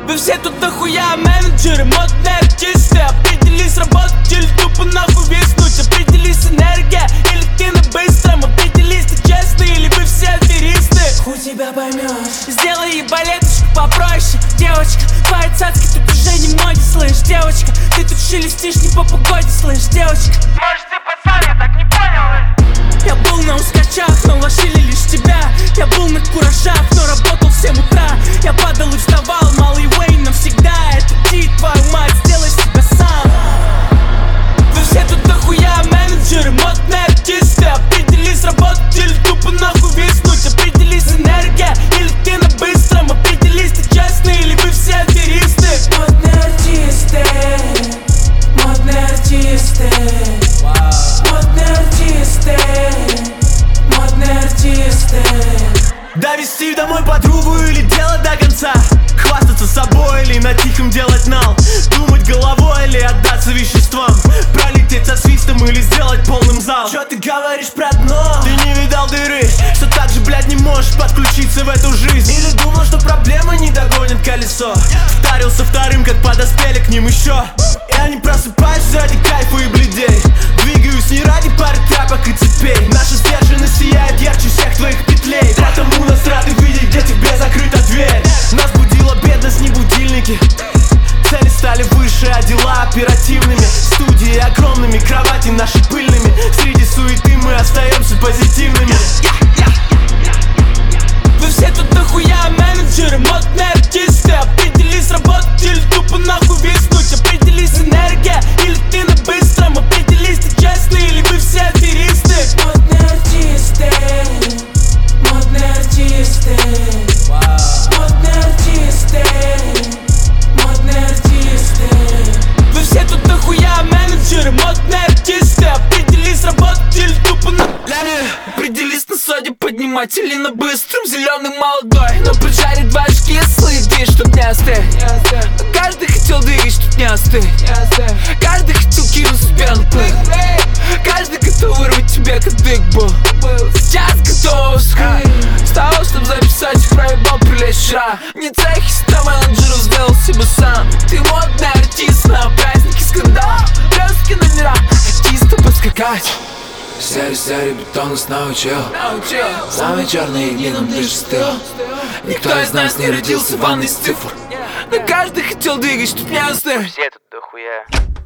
Вы все тут нахуя менеджеры, модные артисты. Определись, работать или тупо нахуй виснуть. Определись, энергия или ты на быстром. Определись, ты честный или вы все аферисты. Хуй тебя поймешь. Сделай ебалеточку попроще. Девочка, твои цацки тут уже не моде, слышь. Девочка, ты тут шелестишь не по погоде, слышь. Девочка, может ты пацан, я так не понял. я был на ускачах, но лошили лишь тебя. Я был на куражах, но работал в 7 утра. Я падал и вставал, малый Уэйн навсегда. Это ти, твою мать, сделай себя сам. Вы все тут нахуя менеджеры, модные артисты. Определись, работать или тупо нахуй виснуть. Определись, энергия или ты на быстром. Определись, ты честный или вы все аферисты. Модные артисты, модные артисты, модные артисты, модные артисты. Довести домой подругу или делать до конца. Хвастаться собой или на тихом делать нал. Думать головой или отдаться веществам. Пролететь со свистом или сделать полным зал. Чё ты говоришь про дно? Ты не видал дыры, что так же, блядь, не можешь подключиться в эту жизнь. Или думал, что проблема не догонит колесо. Втарился вторым, как подоспели к ним еще. Я не просыпаюсь ради кайфа и бледей. Двигаюсь не ради пары тряпок и цепей. Наша сдержанность сияет ярче всех твоих петлей. Потому нас рады видеть, где тебе закрыта дверь. Нас будила бедность, не будильники. Цели стали выше, а дела оперативными. Студии огромными, кровати наши пыльными. Среди суеты мы остаемся позитивными. Вы все тут нахуя менеджеры, модные артисты. Определись, работать или тупо нахуй виснуть. Определись, энергия или ты на быстром. Определись, ты честный или вы все аферисты. Модные артисты, модные артисты, модные артисты, модные артисты. Вы все тут нахуя менеджеры, модные артисты. Определись, работать или тупо на... Определись, на соде поднимать или на быстром. Зеленый молодой, но поджарит башки, если движ тут не остынь. Каждый хотел двигать, тут не остынь. Каждый хотел кинуть себе на плей. Каждый готов вырвать тебе кадык был. Сейчас готов с того, чтобы записать, их проебал прилечь вчера. Не цехи, ста менеджеров сделал себе сам. Ты модный артист на празднике скандал. Блестки номера, артиста поскакать. Серый бетон нас научил. Самый черный глином дышит стыл. Никто из нас не родился в ванной из цифр. Но каждый хотел двигать, тут не остынь. Все тут дохуя.